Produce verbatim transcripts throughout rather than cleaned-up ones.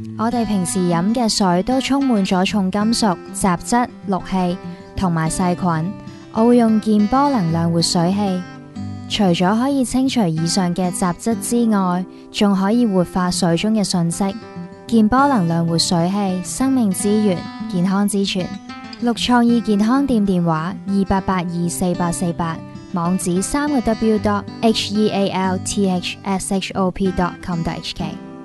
我哋平時飲嘅水都充滿咗重金屬、雜質、氯氣同埋細菌。我會用健波能量活水器，除咗可以清除以上嘅雜質之外，仲可以活化水中嘅訊息。健波能量活水器，生命之源，健康之泉。綠創意健康店電話二八八二四八四八，網址三個 w dot h e a l t h s h o p dot com dot h k。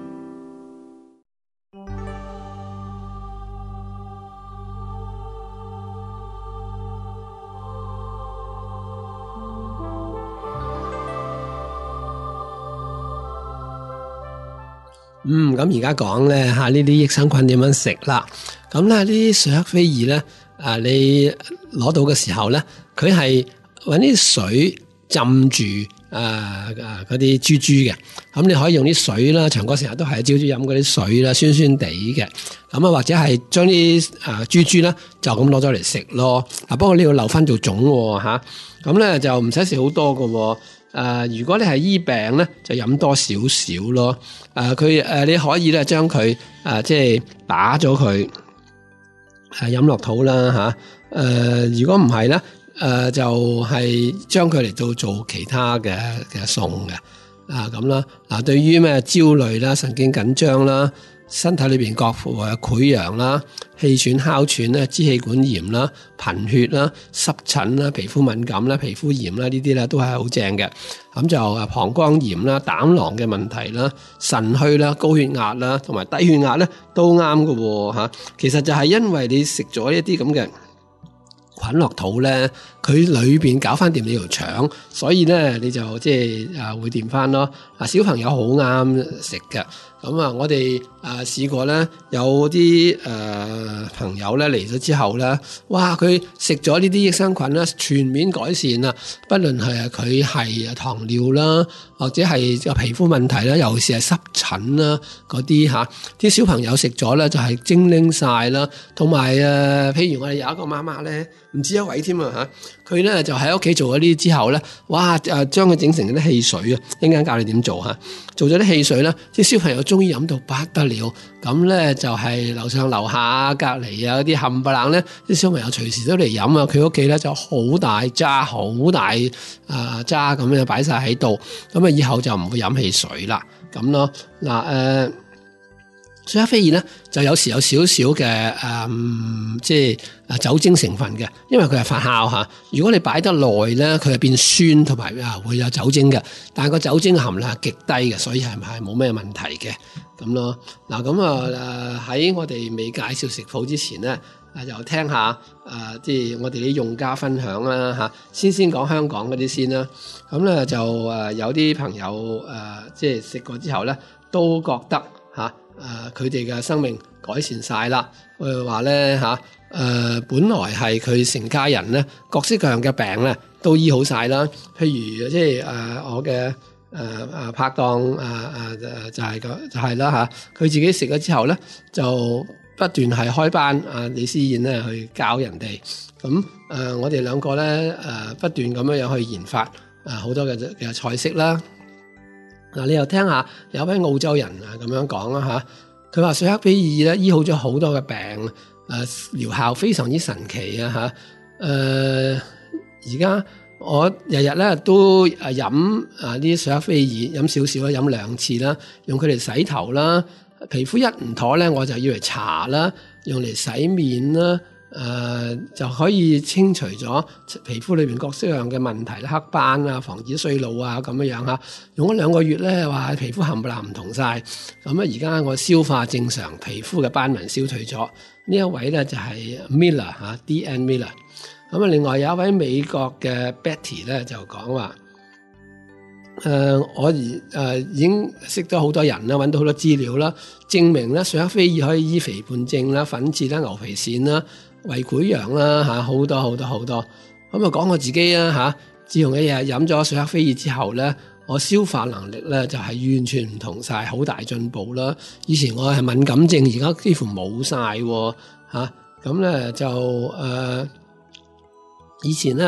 嗯，咁而家講咧吓呢啲益生菌點樣食啦？咁咧呢啲水黑非兒咧，啊你攞到嘅時候咧，佢係搵啲水浸住誒誒嗰啲豬豬嘅。咁你可以用啲水啦，長哥成日都係朝朝飲嗰啲水啦，酸酸地嘅。咁啊或者係將啲誒豬豬咧就咁攞咗嚟食咯。啊不過你要留翻做種吓，咁咧就唔使食好多喎。誒、呃，如果你係醫病咧，就飲多少少咯。誒、呃，佢誒、呃、你可以咧將佢誒即係打咗佢，係飲落肚啦吓。誒、呃，如果唔係咧，誒、呃、就係將佢嚟到做其他嘅嘅餸嘅啊咁啦。嗱、呃，對於咩焦慮啦、神經緊張啦、身體裏邊各部位潰瘍啦、氣喘、哮喘啦、支氣管炎啦、貧血啦、濕疹啦、皮膚敏感啦、皮膚炎啦，呢啲咧都係好正嘅。咁就啊膀胱炎啦、膽囊嘅問題啦、腎虛啦、高血壓啦，同埋低血壓咧都啱嘅吓。其實就係因為你食咗一啲咁嘅菌落肚咧，佢裏邊搞翻掂你條腸，所以咧你就即係啊會掂翻咯。啊小朋友好啱食嘅。咁啊，我哋啊試過咧，有啲誒、呃、朋友咧嚟咗之後咧，哇！佢食咗呢啲益生菌咧，全面改善啦。不論係佢係糖尿啦，或者係個皮膚問題啦，尤其是係濕疹啦嗰啲嚇，啲小朋友食咗咧就係精靈晒啦。同埋誒，譬如我哋有一個媽媽咧，唔止一位添啊嚇，佢咧就喺屋企做咗呢啲之後咧，哇！誒將佢整成啲汽水啊，一陣間教你點做嚇，做咗啲汽水咧，啲小朋友終於飲到不得了，咁咧就係樓上樓下隔離啊嗰啲冚唪唥咧，啲小朋友隨時都嚟飲啊！佢屋企咧就好大揸，好大啊揸咁樣擺晒喺度，咁啊以後就唔會飲汽水啦，咁咯嗱誒。水黑非兒咧就有時有少少嘅誒，即係酒精成分嘅，因為佢係發酵嚇。如果你擺得耐咧，佢係變酸同埋啊會有酒精嘅，但係個酒精含量係極低嘅，所以係係冇咩問題嘅咁咯。嗱咁啊誒喺我哋未介紹食譜之前咧，啊又聽下誒即係我哋啲用家分享啦嚇。先先講香港嗰啲先啦。咁咧就誒有啲朋友誒即係食過之後咧，都覺得嚇。誒佢哋嘅生命改善晒啦，佢話咧嚇誒，本來係佢成家人咧各式各樣嘅病咧都醫好晒啦。譬如即係誒我嘅誒誒拍檔誒誒就係個就係啦嚇，佢自己食咗之後咧就不斷係開班啊李思燕咧去教人哋。咁誒、呃、我哋兩個咧誒不斷咁樣樣去研發誒好多嘅嘅菜式啦。嗱，你又聽下有位澳洲人啊咁樣講啦嚇，佢話水黑非兒咧醫好咗好多嘅病，誒、呃、療效非常之神奇啊嚇！誒而家我日日咧都誒飲啊啲水黑非兒，飲少少啦，飲兩次啦，用佢嚟洗頭啦，皮膚一唔妥咧我就要嚟搽啦，用嚟洗面啦。誒、呃、就可以清除咗皮膚裏邊各式各樣嘅問題啦，黑斑啊，防止衰老啊咁樣樣嚇。用咗兩個月咧，話皮膚冚唪唥唔同晒。咁啊，而家我消化正常，皮膚嘅斑紋消退咗。呢一位咧就係 Miller 嚇 D N Miller。咁啊，另外有一位美國嘅 Betty 咧就講話，誒、呃、我而誒、呃、已經識咗好多人啦，揾到好多資料啦，證明咧水黑非兒可以醫肥胖症啦、粉刺啦、牛皮癬啦、胃潰瘍啦嚇，好多好多好多。咁啊講我自己啊嚇，自從一日飲咗水黑非兒之後咧，我消化能力咧就係完全唔同晒，好大進步啦。以前我係敏感症，而家幾乎冇晒喎嚇。咁咧就誒、呃、以前咧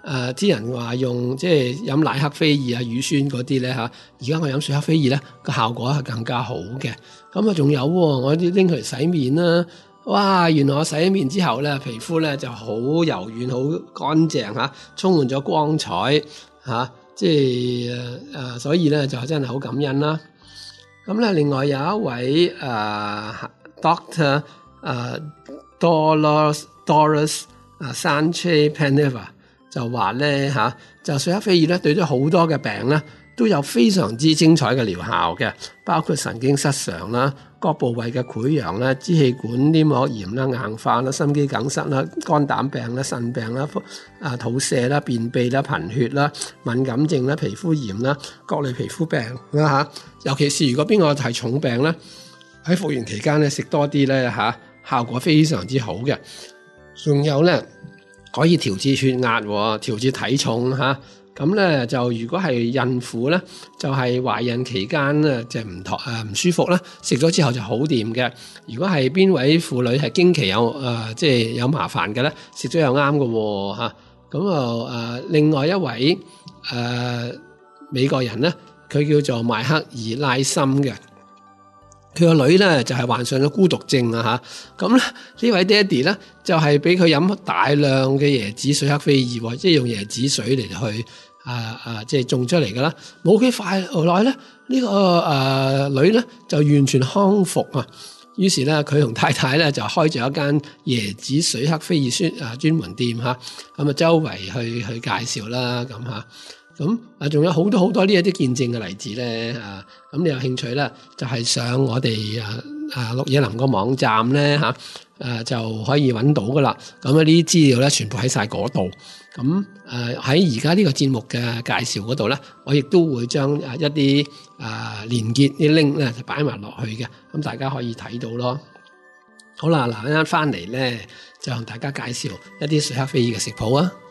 誒啲人話用即係飲奶克菲爾啊、乳酸嗰啲咧嚇，而家我飲水克菲爾咧個效果係更加好嘅。咁啊仲有喎，我啲拎佢嚟洗面啦，哇！原來我洗面之後咧，皮膚咧就好柔軟、好乾淨嚇，充滿咗光彩嚇，即係誒誒，所以咧就真係好感恩啦。咁咧另外有一位誒、呃、Doctor 誒、呃、Doros Doris 啊 Sanchez Peneva 就話咧嚇，就水克菲爾咧對咗好多嘅病咧都有非常之精彩嘅療效嘅，包括神經失常啦、各部位嘅潰瘍啦、支氣管黏膜炎啦、硬化啦、心肌梗塞啦、肝膽病啦、腎病啦、啊肚瀉啦、便秘啦、貧血啦、敏感症啦、皮膚炎啦、各類皮膚病啦嚇。尤其是如果邊個係重病咧，喺復原期間咧食多啲咧嚇，效果非常之好嘅。仲有咧可以調節血壓、調節體重嚇。咁咧就如果係孕婦咧，就係、是、懷孕期間咧就唔妥誒唔舒服啦，食咗之後就好掂嘅。如果係邊位婦女係經期有誒即係有麻煩嘅咧，食咗又啱嘅喎嚇。咁啊誒另外一位誒、呃、美國人咧，佢叫做邁克爾拉森嘅。佢個女咧就係、是、患上咗孤獨症啊嚇，咁咧呢位爹哋咧就係俾佢飲大量嘅椰子水克菲爾，即係用椰子水嚟去啊啊即係種出嚟噶啦。冇幾快後來咧，呢、這個誒、呃、女咧就完全康復啊。於是咧佢同太太咧就開咗一間椰子水克菲爾專啊專門店嚇，咁啊周圍去去介紹啦咁嚇。咁啊，仲有好多好多呢一啲見證嘅例子咧啊！咁你有興趣咧，就係、是、上我哋啊啊綠野林個網站咧嚇，誒就可以揾到噶啦。咁啊，呢啲資料咧，全部喺晒嗰度。咁誒喺而家呢個節目嘅介紹嗰度咧，我亦都會將誒一啲啊連結啲 link 咧就擺埋落去嘅，咁大家可以睇到咯。好啦，嗱，一陣翻嚟咧，就同大家介紹一啲水克菲爾嘅食譜啊！